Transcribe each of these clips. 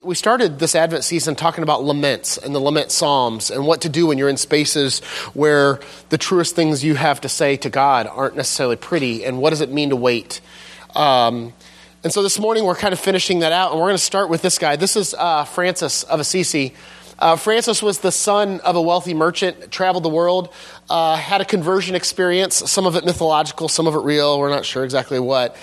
We started this Advent season talking about laments and the lament psalms and what to do when you're in spaces where the truest things you have to say to God aren't necessarily pretty, and what does it mean to wait. And so this morning we're kind of finishing that out, and we're going to start with this guy. This is Francis of Assisi. Francis was the son of a wealthy merchant, traveled the world, had a conversion experience, some of it mythological, some of it real, we're not sure exactly what.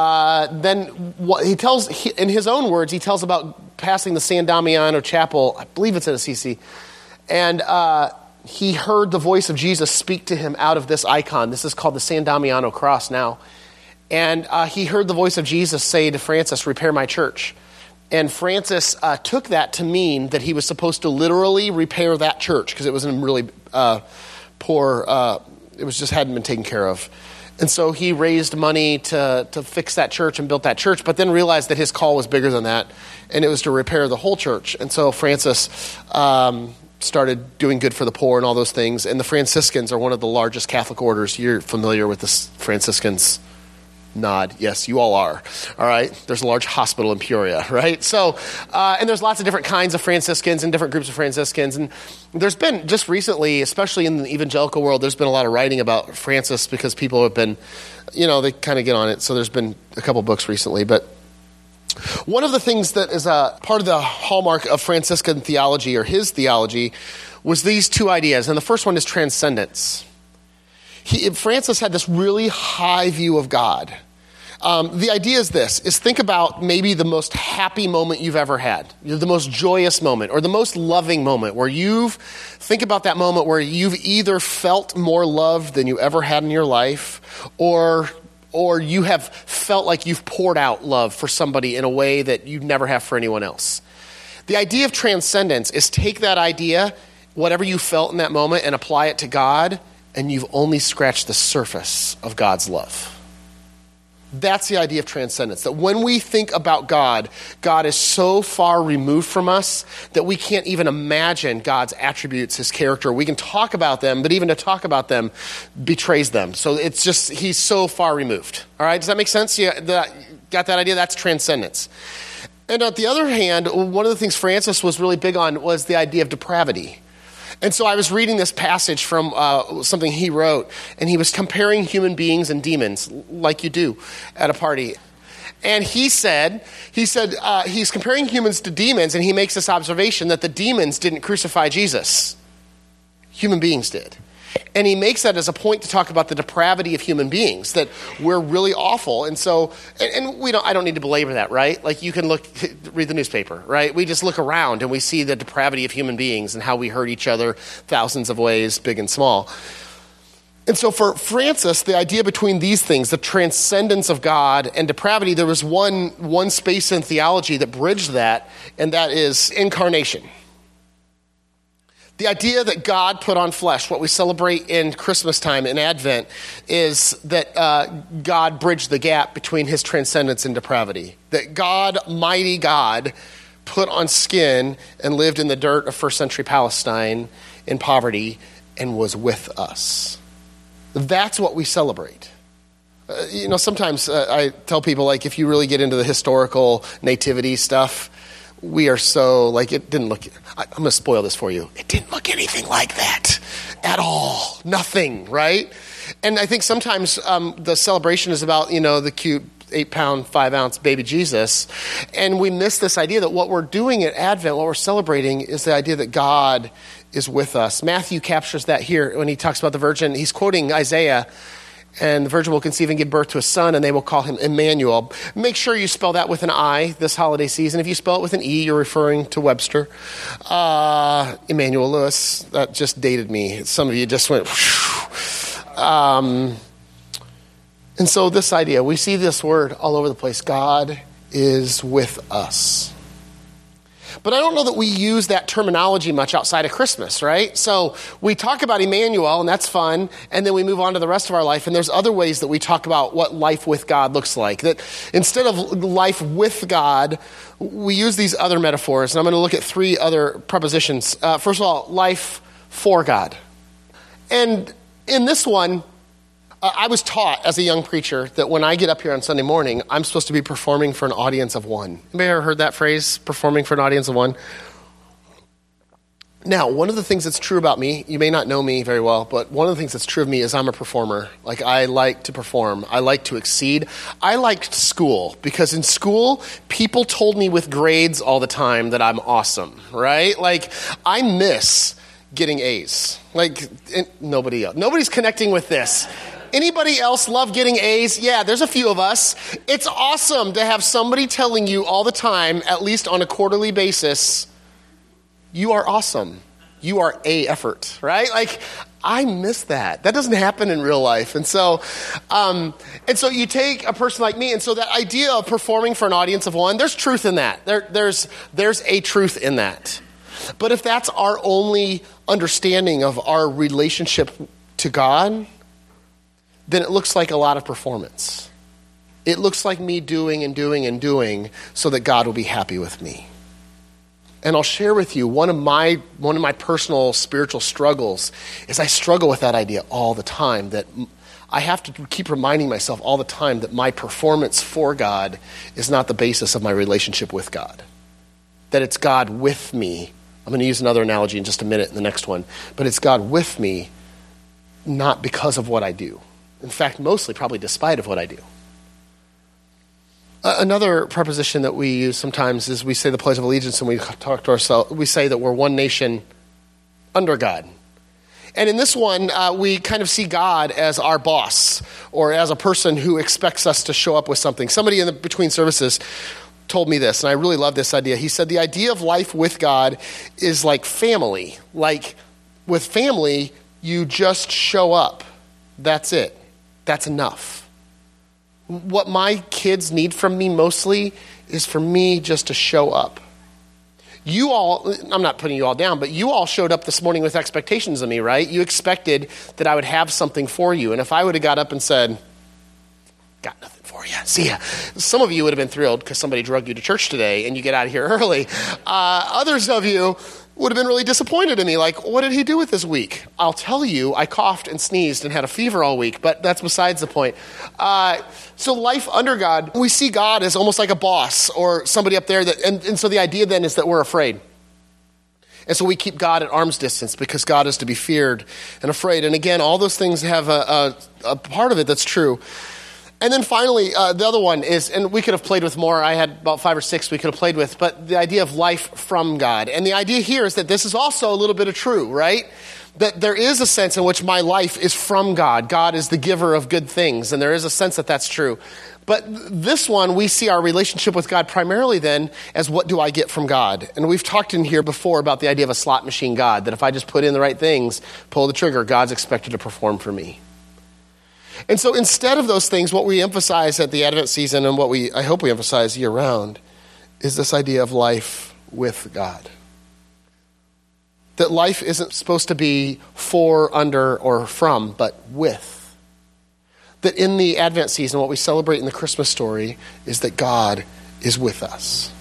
Then what he tells, in his own words, he tells about passing the San Damiano Chapel, I believe it's at Assisi, and he heard the voice of Jesus speak to him out of this icon. This is called the San Damiano cross now. And he heard the voice of Jesus say to Francis, "Repair my church." And Francis took that to mean that he was supposed to literally repair that church because it was in really poor, it was just hadn't been taken care of. And so he raised money to fix that church and built that church, but then realized that his call was bigger than that, and it was to repair the whole church. And so Francis started doing good for the poor and all those things. And the Franciscans are one of the largest Catholic orders. You're familiar with the Franciscans? Nod. Yes, you all are. All right. There's a large hospital in Peoria, right? So, and there's lots of different kinds of Franciscans and different groups of Franciscans. And there's been, just recently, especially in the evangelical world, there's been a lot of writing about Francis because people have been, they kind of get on it. So there's been a couple books recently. But one of the things that is a part of the hallmark of Franciscan theology, or his theology, was these two ideas. And the first one is transcendence. Francis had this really high view of God. The idea is this, is think about maybe the most happy moment you've ever had, the most joyous moment, or the most loving moment, think about that moment where you've either felt more love than you ever had in your life, or you have felt like you've poured out love for somebody in a way that you never have for anyone else. The idea of transcendence is take that idea, whatever you felt in that moment, and apply it to God, and you've only scratched the surface of God's love. That's the idea of transcendence, that when we think about God, God is so far removed from us that we can't even imagine God's attributes, his character. We can talk about them, but even to talk about them betrays them. So it's just, he's so far removed. All right, does that make sense? Got that idea? That's transcendence. And on the other hand, one of the things Francis was really big on was the idea of depravity. And so I was reading this passage from something he wrote, and he was comparing human beings and demons, like you do at a party. And he said he's comparing humans to demons, and he makes this observation that the demons didn't crucify Jesus. Human beings did. And he makes that as a point to talk about the depravity of human beings, that we're really awful. And so, I don't need to belabor that, right? Like you can read the newspaper, right? We just look around and we see the depravity of human beings and how we hurt each other thousands of ways, big and small. And so for Francis, the idea between these things, the transcendence of God and depravity, there was one space in theology that bridged that, and that is incarnation. The idea that God put on flesh, what we celebrate in Christmas time, in Advent, is that God bridged the gap between his transcendence and depravity. That God, mighty God, put on skin and lived in the dirt of first century Palestine in poverty and was with us. That's what we celebrate. Sometimes I tell people, like, if you really get into the historical nativity stuff, we are so, it didn't look, I'm going to spoil this for you. It didn't look anything like that at all. Nothing, right? And I think sometimes the celebration is about, the cute 8-pound, 5-ounce baby Jesus. And we miss this idea that what we're doing at Advent, what we're celebrating, is the idea that God is with us. Matthew captures that here when he talks about the virgin. He's quoting Isaiah. And the virgin will conceive and give birth to a son, and they will call him Emmanuel. Make sure you spell that with an I this holiday season. If you spell it with an E, you're referring to Webster. Emmanuel Lewis, that just dated me. Some of you just went, and so this idea, we see this word all over the place. God is with us. But I don't know that we use that terminology much outside of Christmas, right? So we talk about Emmanuel, and that's fun, and then we move on to the rest of our life, and there's other ways that we talk about what life with God looks like. That instead of life with God, we use these other metaphors, and I'm going to look at 3 other prepositions. First of all, life for God. And in this one, I was taught as a young preacher that when I get up here on Sunday morning, I'm supposed to be performing for an audience of one. Anybody ever heard that phrase, performing for an audience of one? Now, one of the things that's true about me, you may not know me very well, but one of the things that's true of me is I'm a performer. Like, I like to perform. I like to exceed. I liked school because in school, people told me with grades all the time that I'm awesome, right? Like, I miss getting A's. Like, nobody else. Nobody's connecting with this. Anybody else love getting A's? Yeah, there's a few of us. It's awesome to have somebody telling you all the time, at least on a quarterly basis, you are awesome. You are a effort, right? Like, I miss that. That doesn't happen in real life. And so you take a person like me, and so that idea of performing for an audience of one, there's truth in that. There's a truth in that. But if that's our only understanding of our relationship to God, then it looks like a lot of performance. It looks like me doing and doing and doing so that God will be happy with me. And I'll share with you one of my personal spiritual struggles is I struggle with that idea all the time, that I have to keep reminding myself all the time that my performance for God is not the basis of my relationship with God. That it's God with me. I'm going to use another analogy in just a minute in the next one. But it's God with me, not because of what I do. In fact, mostly probably despite of what I do. Another preposition that we use sometimes is we say the Pledge of Allegiance and we talk to ourselves. We say that we're one nation under God. And in this one, we kind of see God as our boss or as a person who expects us to show up with something. Somebody in the between services told me this, and I really love this idea. He said the idea of life with God is like family. Like with family, you just show up. That's it. That's enough. What my kids need from me mostly is for me just to show up. You all, I'm not putting you all down, but you all showed up this morning with expectations of me, right? You expected that I would have something for you. And if I would have got up and said, got nothing for you, see ya. Some of you would have been thrilled because somebody drug you to church today and you get out of here early. Others of you would have been really disappointed in me. Like, what did he do with this week? I'll tell you, I coughed and sneezed and had a fever all week, but that's besides the point. So life under God, we see God as almost like a boss or somebody up there. And so the idea then is that we're afraid. And so we keep God at arm's distance because God is to be feared and afraid. And again, all those things have a part of it that's true. And then finally, the other one is, and we could have played with more. I had about 5 or 6 we could have played with, but the idea of life from God. And the idea here is that this is also a little bit of true, right? That there is a sense in which my life is from God. God is the giver of good things, and there is a sense that that's true. But this one, we see our relationship with God primarily then as what do I get from God? And we've talked in here before about the idea of a slot machine God, that if I just put in the right things, pull the trigger, God's expected to perform for me. And so instead of those things, what we emphasize at the Advent season and what I hope we emphasize year round is this idea of life with God. That life isn't supposed to be for, under, or from, but with. That in the Advent season, what we celebrate in the Christmas story is that God is with us.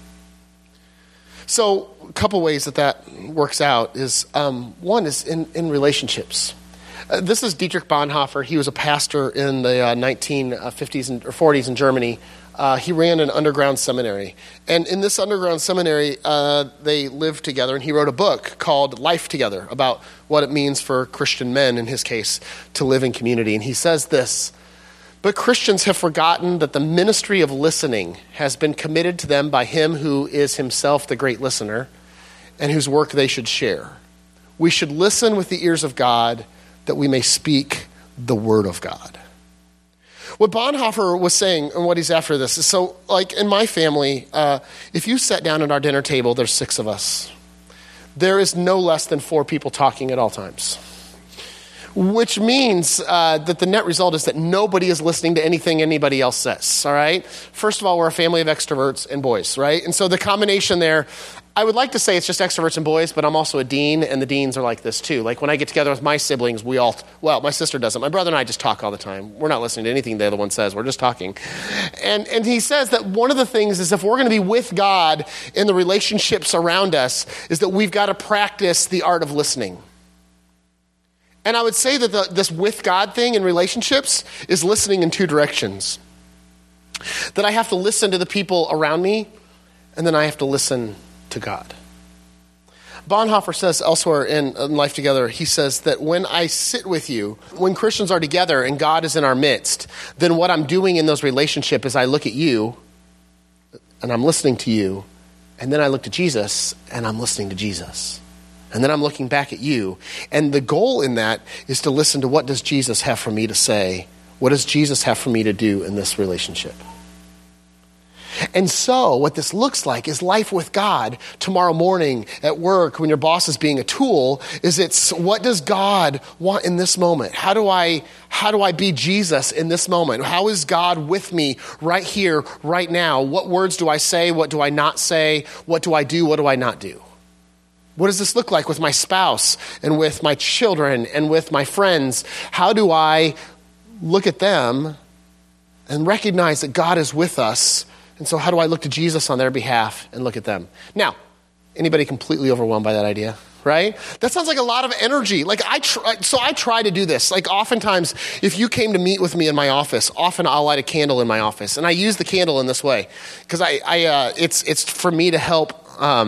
So a couple ways that works out is, one is in relationships. This is Dietrich Bonhoeffer. He was a pastor in the 1950s or 40s in Germany. He ran an underground seminary. And in this underground seminary, they lived together, and he wrote a book called Life Together about what it means for Christian men, in his case, to live in community. And he says this, "But Christians have forgotten that the ministry of listening has been committed to them by him who is himself the great listener and whose work they should share. We should listen with the ears of God, that we may speak the word of God." What Bonhoeffer was saying, and what he's after this, is so, like in my family, if you sat down at our dinner table, there's 6 of us. There is no less than 4 people talking at all times. Which means that the net result is that nobody is listening to anything anybody else says, all right? First of all, we're a family of extroverts and boys, right? And so the combination there, I would like to say it's just extroverts and boys, but I'm also a dean, and the deans are like this too. Like when I get together with my siblings, my sister doesn't. My brother and I just talk all the time. We're not listening to anything the other one says. We're just talking. And he says that one of the things is if we're going to be with God in the relationships around us is that we've got to practice the art of listening. And I would say that this with God thing in relationships is listening in two directions. That I have to listen to the people around me, and then I have to listen to God. Bonhoeffer says elsewhere in Life Together, he says that when I sit with you, when Christians are together and God is in our midst, then what I'm doing in those relationships is I look at you, and I'm listening to you, and then I look to Jesus, and I'm listening to Jesus. And then I'm looking back at you. And the goal in that is to listen to what does Jesus have for me to say? What does Jesus have for me to do in this relationship? And so what this looks like is life with God tomorrow morning at work when your boss is being a tool, is it's what does God want in this moment? How do I be Jesus in this moment? How is God with me right here, right now? What words do I say? What do I not say? What do I do? What do I not do? What does this look like with my spouse and with my children and with my friends? How do I look at them and recognize that God is with us? And so how do I look to Jesus on their behalf and look at them? Now, anybody completely overwhelmed by that idea, right? That sounds like a lot of energy. Like I try to do this. Like oftentimes, if you came to meet with me in my office, often I'll light a candle in my office. And I use the candle in this way because it's for me to help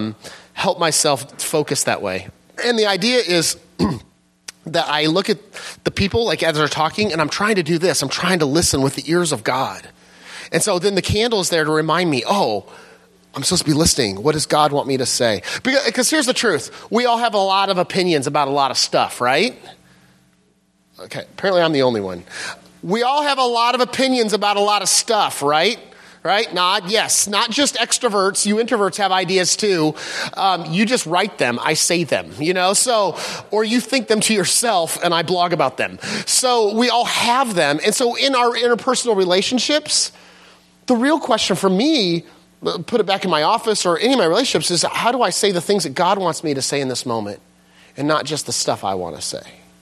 myself focus that way. And the idea is that I look at the people like as they're talking, and I'm trying to do this. I'm trying to listen with the ears of God. And so then the candle is there to remind me, oh, I'm supposed to be listening. What does God want me to say? Because here's the truth. We all have a lot of opinions about a lot of stuff, right? Okay, apparently I'm the only one. We all have a lot of opinions about a lot of stuff, right? Right? Not just extroverts. You introverts have ideas too. You just write them. I say them, or you think them to yourself and I blog about them. So we all have them. And so in our interpersonal relationships, the real question for me, put it back in my office or any of my relationships, is how do I say the things that God wants me to say in this moment and not just the stuff I want to say?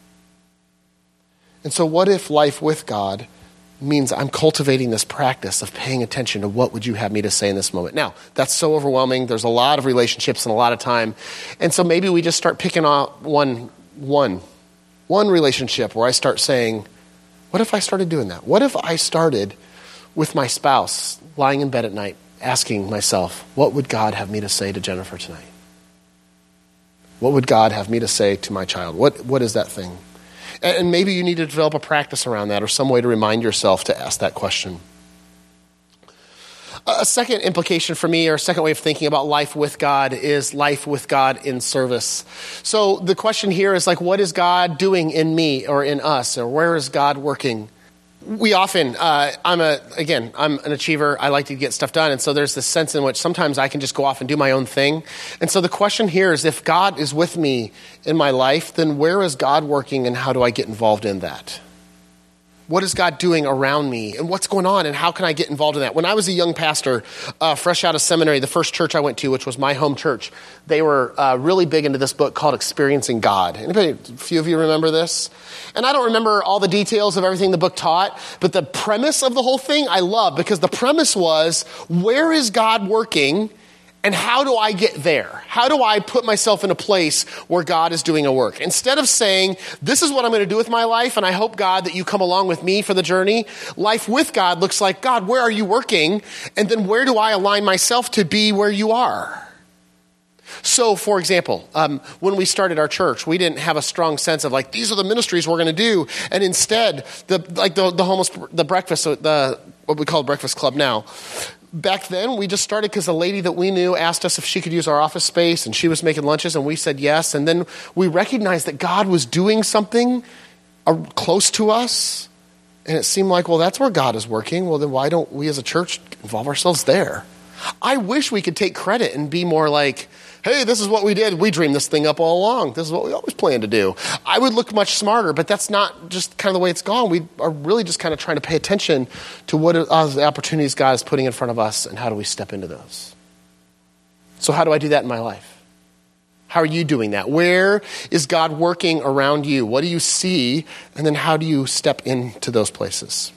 And so what if life with God means I'm cultivating this practice of paying attention to what would you have me to say in this moment? Now, that's so overwhelming. There's a lot of relationships and a lot of time. And so maybe we just start picking on one relationship where I start saying, what if I started doing that? What if I started with my spouse lying in bed at night asking myself, what would God have me to say to Jennifer tonight? What would God have me to say to my child? What is that thing? And maybe you need to develop a practice around that or some way to remind yourself to ask that question. A second implication for me, or a second way of thinking about life with God, is life with God in service. So the question here is like, what is God doing in me or in us? Or where is God working? We often, I'm an achiever. I like to get stuff done. And so there's this sense in which sometimes I can just go off and do my own thing. And so the question here is, if God is with me in my life, then where is God working and how do I get involved in that? What is God doing around me and what's going on and how can I get involved in that? When I was a young pastor, fresh out of seminary, the first church I went to, which was my home church, they were really big into this book called Experiencing God. A few of you remember this? And I don't remember all the details of everything the book taught, but the premise of the whole thing I love, because the premise was, where is God working and how do I get there? How do I put myself in a place where God is doing a work? Instead of saying, this is what I'm going to do with my life, and I hope, God, that you come along with me for the journey, life with God looks like, God, where are you working? And then where do I align myself to be where you are? So, for example, when we started our church, we didn't have a strong sense of like, these are the ministries we're going to do. And instead, what we call Breakfast Club now, back then, we just started because a lady that we knew asked us if she could use our office space, and she was making lunches, and we said yes. And then we recognized that God was doing something close to us, and it seemed like, well, that's where God is working. Well, then why don't we as a church involve ourselves there? I wish we could take credit and be more like, hey, this is what we did. We dreamed this thing up all along. This is what we always planned to do. I would look much smarter, but that's not just kind of the way it's gone. We are really just kind of trying to pay attention to what are the opportunities God is putting in front of us and how do we step into those. So how do I do that in my life? How are you doing that? Where is God working around you? What do you see? And then how do you step into those places?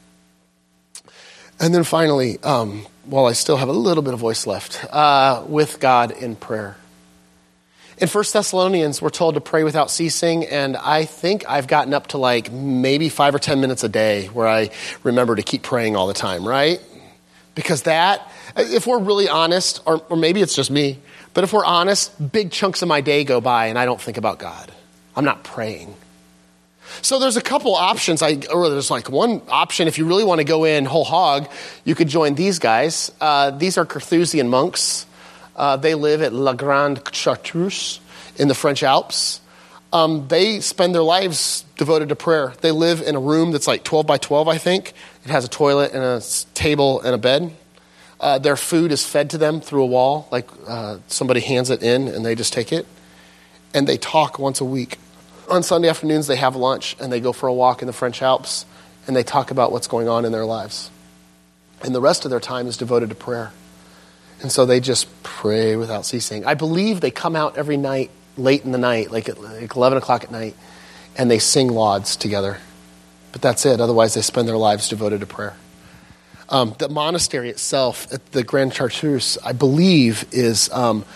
And then finally, while I still have a little bit of voice left, with God in prayer. In 1 Thessalonians, we're told to pray without ceasing, and I think I've gotten up to like maybe 5 or 10 minutes a day where I remember to keep praying all the time, right? Because that, if we're really honest, or maybe it's just me, but if we're honest, big chunks of my day go by and I don't think about God. I'm not praying. So there's a couple options, or there's like one option. If you really want to go in whole hog, you could join these guys. These are Carthusian monks. They live at La Grande Chartreuse in the French Alps. They spend their lives devoted to prayer. They live in a room that's like 12 by 12, I think. It has a toilet and a table and a bed. Their food is fed to them through a wall, like somebody hands it in and they just take it. And they talk once a week. On Sunday afternoons, they have lunch and they go for a walk in the French Alps and they talk about what's going on in their lives. And the rest of their time is devoted to prayer. And so they just pray without ceasing. I believe they come out every night, late in the night, like at 11 o'clock at night, and they sing lauds together. But that's it. Otherwise, they spend their lives devoted to prayer. The monastery itself at the Grande Chartreuse, I believe, is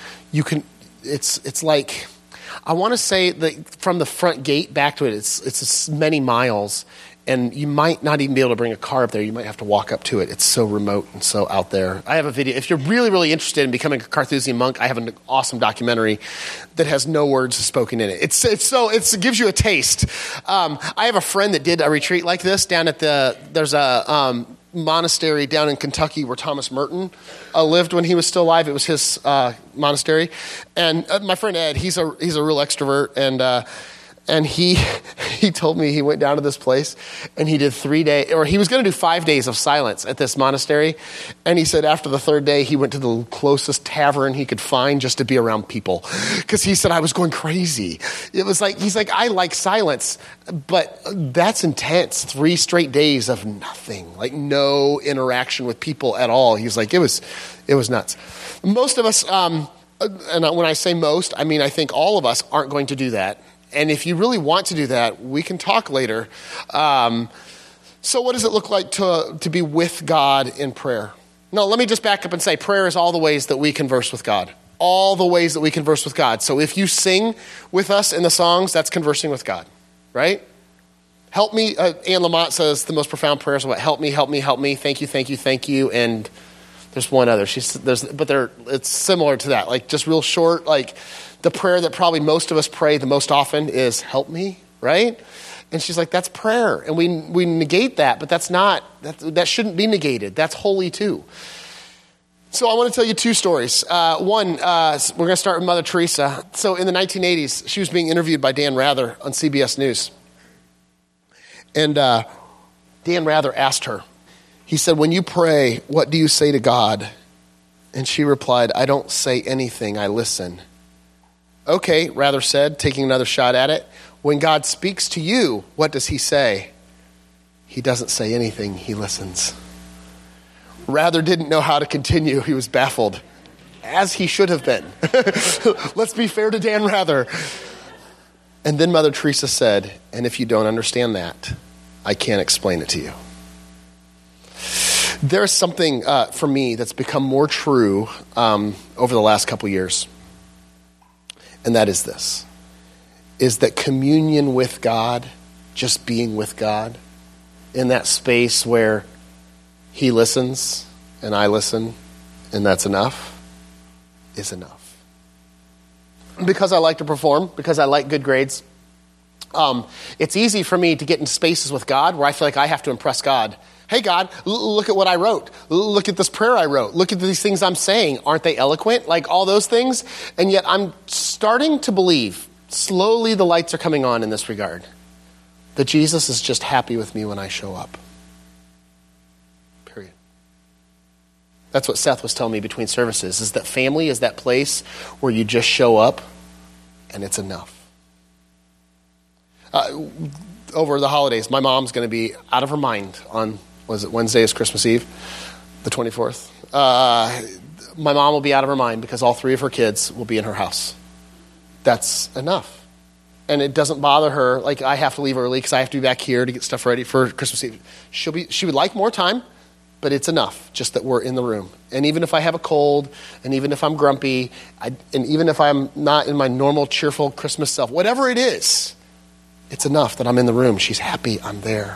it's like, I want to say that from the front gate back to it, it's many miles, and you might not even be able to bring a car up there. You might have to walk up to it. It's so remote and so out there. I have a video. If you're really, really interested in becoming a Carthusian monk, I have an awesome documentary that has no words spoken in it. It gives you a taste. I have a friend that did a retreat like this down at there's a monastery down in Kentucky where Thomas Merton lived when he was still alive. It was his monastery. And my friend Ed, he's a real extrovert, and he told me he went down to this place and he did 3 days, or he was going to do 5 days of silence at this monastery. And he said after the third day, he went to the closest tavern he could find just to be around people. Because he said, I was going crazy. It was like, he's like, I like silence, but that's intense. 3 straight days of nothing, like no interaction with people at all. He's like, it was nuts. Most of us, and when I say most, I mean, I think all of us aren't going to do that. And if you really want to do that, we can talk later. So what does it look like to be with God in prayer? No, let me just back up and say prayer is all the ways that we converse with God. All the ways that we converse with God. So if you sing with us in the songs, that's conversing with God, right? Help me, Anne Lamott says the most profound prayers are what? Help me, help me, help me. Thank you, thank you, thank you. And there's one other. It's similar to that. Like just real short, like the prayer that probably most of us pray the most often is help me, right? And she's like, that's prayer. And we negate that, but that shouldn't be negated. That's holy too. So I want to tell you 2 stories. One, we're going to start with Mother Teresa. So in the 1980s, she was being interviewed by Dan Rather on CBS News. And Dan Rather asked her, he said, when you pray, what do you say to God? And she replied, I don't say anything, I listen. Okay, Rather said, taking another shot at it. When God speaks to you, what does he say? He doesn't say anything, he listens. Rather didn't know how to continue. He was baffled, as he should have been. Let's be fair to Dan Rather. And then Mother Teresa said, and if you don't understand that, I can't explain it to you. There's something for me that's become more true over the last couple years. And that is this, is that communion with God, just being with God, in that space where he listens and I listen, and that's enough, is enough. Because I like to perform, because I like good grades, it's easy for me to get into spaces with God where I feel like I have to impress God. Hey, God, look at what I wrote. Look at this prayer I wrote. Look at these things I'm saying. Aren't they eloquent? Like all those things. And yet I'm starting to believe, slowly the lights are coming on in this regard, that Jesus is just happy with me when I show up. Period. That's what Seth was telling me between services, is that family is that place where you just show up and it's enough. Over the holidays, my mom's going to be out of her mind on, was it Wednesday is Christmas Eve, the 24th. My mom will be out of her mind because all 3 of her kids will be in her house. That's enough. And it doesn't bother her, like I have to leave early because I have to be back here to get stuff ready for Christmas Eve. She would like more time, but it's enough just that we're in the room. And even if I have a cold, and even if I'm grumpy, and even if I'm not in my normal, cheerful Christmas self, whatever it is, it's enough that I'm in the room. She's happy I'm there.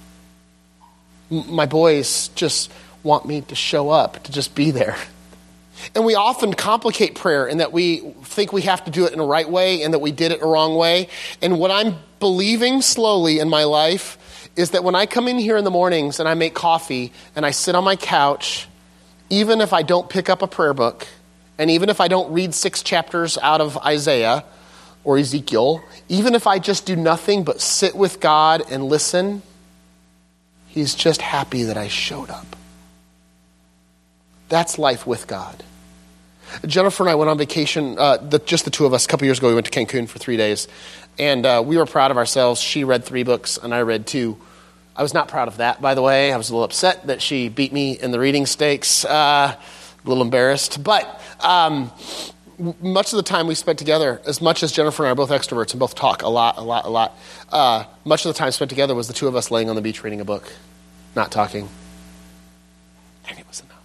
My boys just want me to show up, to just be there. And we often complicate prayer in that we think we have to do it in a right way and that we did it a wrong way. And what I'm believing slowly in my life is that when I come in here in the mornings and I make coffee and I sit on my couch, even if I don't pick up a prayer book, and even if I don't read 6 chapters out of Isaiah or Ezekiel, even if I just do nothing but sit with God and listen, He's just happy that I showed up. That's life with God. Jennifer and I went on vacation, just the two of us. A couple years ago, we went to Cancun for 3 days. And we were proud of ourselves. She read 3 books, and I read 2. I was not proud of that, by the way. I was a little upset that she beat me in the reading stakes. A little embarrassed. But much of the time we spent together, as much as Jennifer and I are both extroverts and both talk a lot, much of the time spent together was the two of us laying on the beach reading a book, not talking. And it was enough.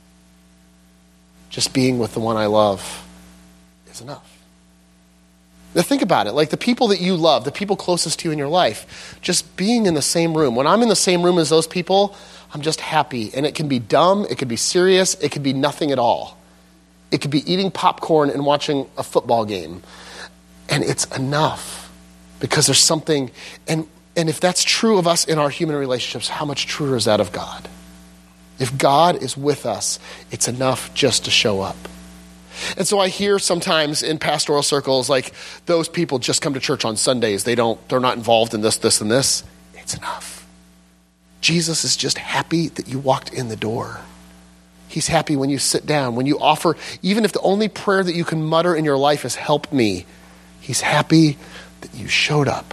Just being with the one I love is enough. Now think about it. Like the people that you love, the people closest to you in your life, just being in the same room. When I'm in the same room as those people, I'm just happy. And it can be dumb. It could be serious. It could be nothing at all. It could be eating popcorn and watching a football game. And it's enough because there's something. And if that's true of us in our human relationships, how much truer is that of God? If God is with us, it's enough just to show up. And so I hear sometimes in pastoral circles, like those people just come to church on Sundays. They're not involved in this, and this. It's enough. Jesus is just happy that you walked in the door. He's happy when you sit down, when you offer, even if the only prayer that you can mutter in your life is help me. He's happy that you showed up.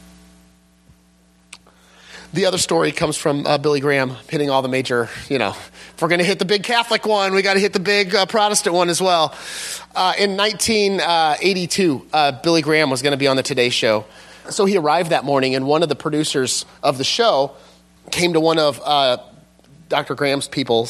The other story comes from Billy Graham, hitting all the major, if we're going to hit the big Catholic one, we got to hit the big Protestant one as well. In 1982, Billy Graham was going to be on the Today Show. So he arrived that morning, and one of the producers of the show came to one of Dr. Graham's people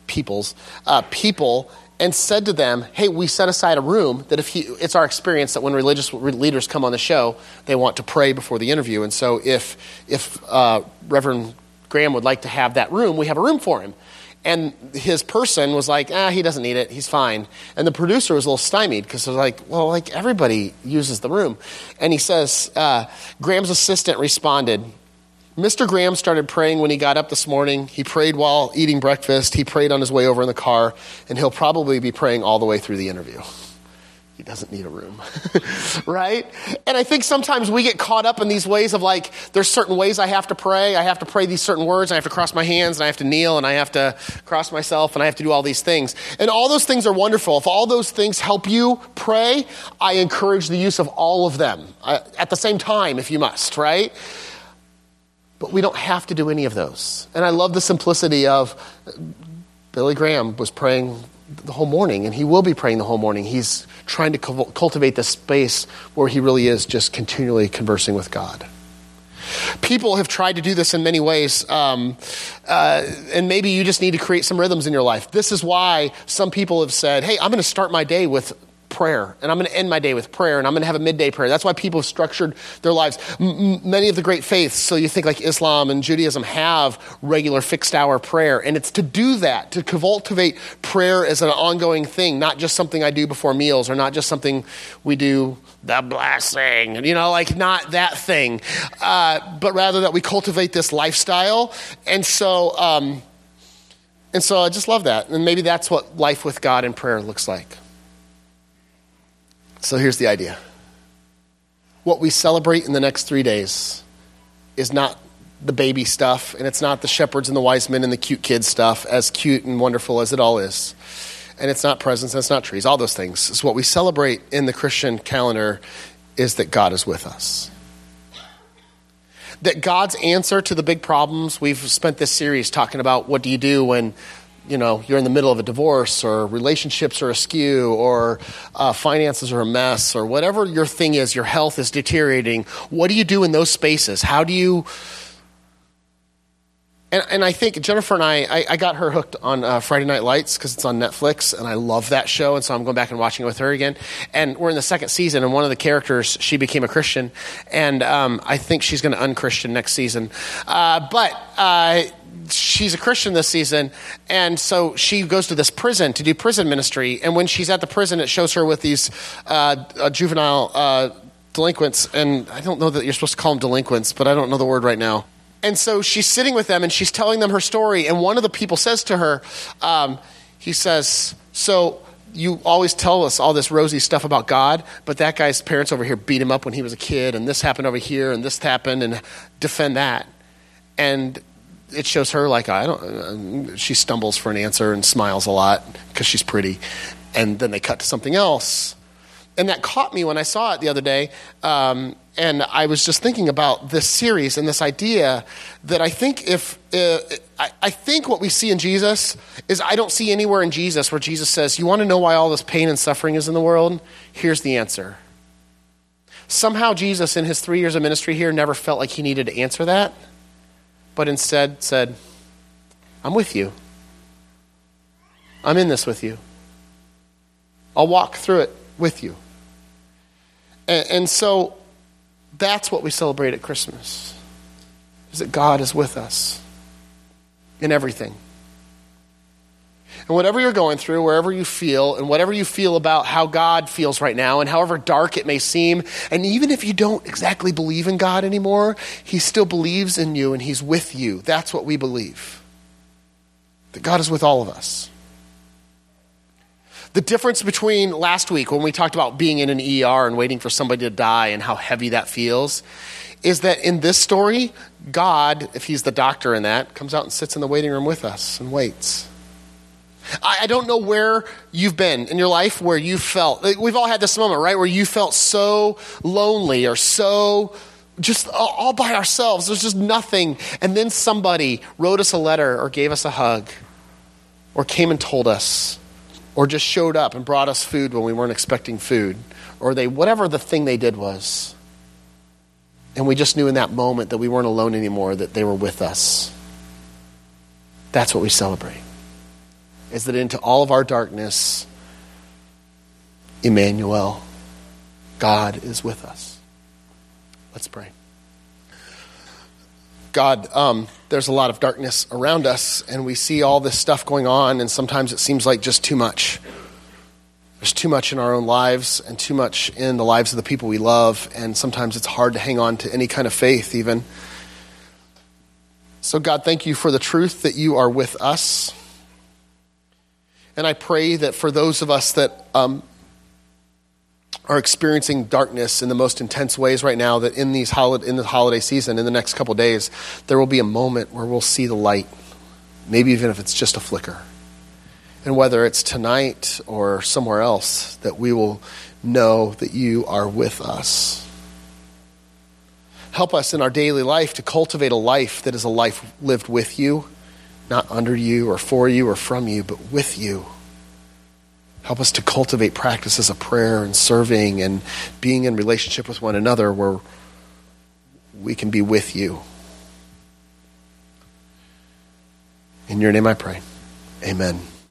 and said to them, hey, we set aside a room that it's our experience that when religious leaders come on the show, they want to pray before the interview. And so if Reverend Graham would like to have that room, we have a room for him. And his person was like, he doesn't need it. He's fine. And the producer was a little stymied because it was like, well, like everybody uses the room. And he says, Graham's assistant responded, Mr. Graham started praying when he got up this morning. He prayed while eating breakfast. He prayed on his way over in the car. And he'll probably be praying all the way through the interview. He doesn't need a room, right? And I think sometimes we get caught up in these ways of like, there's certain ways I have to pray. I have to pray these certain words. I have to cross my hands, and I have to kneel, and I have to cross myself, and I have to do all these things. And all those things are wonderful. If all those things help you pray, I encourage the use of all of them at the same time if you must, right? But we don't have to do any of those. And I love the simplicity of Billy Graham was praying the whole morning, and he will be praying the whole morning. He's trying to cultivate this space where he really is just continually conversing with God. People have tried to do this in many ways, and maybe you just need to create some rhythms in your life. This is why some people have said, hey, I'm going to start my day with prayer, and I'm going to end my day with prayer, and I'm going to have a midday prayer. That's why people have structured their lives. Many of the great faiths, so you think like Islam and Judaism, have regular fixed hour prayer, and it's to do that, to cultivate prayer as an ongoing thing, not just something I do before meals, or not just something we do, the blessing, like not that thing, but rather that we cultivate this lifestyle. And so I just love that, and maybe that's what life with God and prayer looks like. So here's the idea. What we celebrate in the next 3 days is not the baby stuff, and it's not the shepherds and the wise men and the cute kids stuff, as cute and wonderful as it all is. And it's not presents, and it's not trees, all those things. It's what we celebrate in the Christian calendar is that God is with us. That God's answer to the big problems, we've spent this series talking about what do you do when you're in the middle of a divorce, or relationships are askew, or finances are a mess, or whatever your thing is, your health is deteriorating. What do you do in those spaces? And I think Jennifer and I got her hooked on Friday Night Lights because it's on Netflix, and I love that show, and so I'm going back and watching it with her again. And we're in the second season, and one of the characters, she became a Christian, and I think she's going to un-Christian next season. But she's a Christian this season, and so she goes to this prison to do prison ministry, and when she's at the prison, it shows her with these juvenile delinquents, and I don't know that you're supposed to call them delinquents, but I don't know the word right now. And so she's sitting with them, and she's telling them her story, and one of the people says to her, he says, so you always tell us all this rosy stuff about God, but that guy's parents over here beat him up when he was a kid, and this happened over here, and this happened, and defend that. And it shows her like, she stumbles for an answer and smiles a lot because she's pretty. And then they cut to something else. And that caught me when I saw it the other day. And I was just thinking about this series and this idea that I think I think what we see in Jesus is I don't see anywhere in Jesus where Jesus says, you want to know why all this pain and suffering is in the world? Here's the answer. Somehow Jesus in his 3 years of ministry here never felt like he needed to answer that, but instead said, I'm with you. I'm in this with you. I'll walk through it with you. And so that's what we celebrate at Christmas, is that God is with us in everything. And whatever you're going through, wherever you feel, and whatever you feel about how God feels right now, and however dark it may seem, and even if you don't exactly believe in God anymore, he still believes in you and he's with you. That's what we believe, that God is with all of us. The difference between last week when we talked about being in an ER and waiting for somebody to die and how heavy that feels is that in this story, God, if he's the doctor in that, comes out and sits in the waiting room with us and waits. I don't know where you've been in your life where you felt, we've all had this moment, right, where you felt so lonely or so just all by ourselves. There's just nothing. And then somebody wrote us a letter or gave us a hug or came and told us, or just showed up and brought us food when we weren't expecting food, or whatever the thing they did was. And we just knew in that moment that we weren't alone anymore, that they were with us. That's what we celebrate, is that into all of our darkness, Emmanuel, God is with us. Let's pray. God, there's a lot of darkness around us, and we see all this stuff going on, and sometimes it seems like just too much. There's too much in our own lives and too much in the lives of the people we love, and sometimes it's hard to hang on to any kind of faith even. So God, thank you for the truth that you are with us. And I pray that for those of us that are experiencing darkness in the most intense ways right now, that in the holiday season, in the next couple days, there will be a moment where we'll see the light, maybe even if it's just a flicker. And whether it's tonight or somewhere else, that we will know that you are with us. Help us in our daily life to cultivate a life that is a life lived with you, not under you or for you or from you, but with you. Help us to cultivate practices of prayer and serving and being in relationship with one another where we can be with you. In your name I pray. Amen.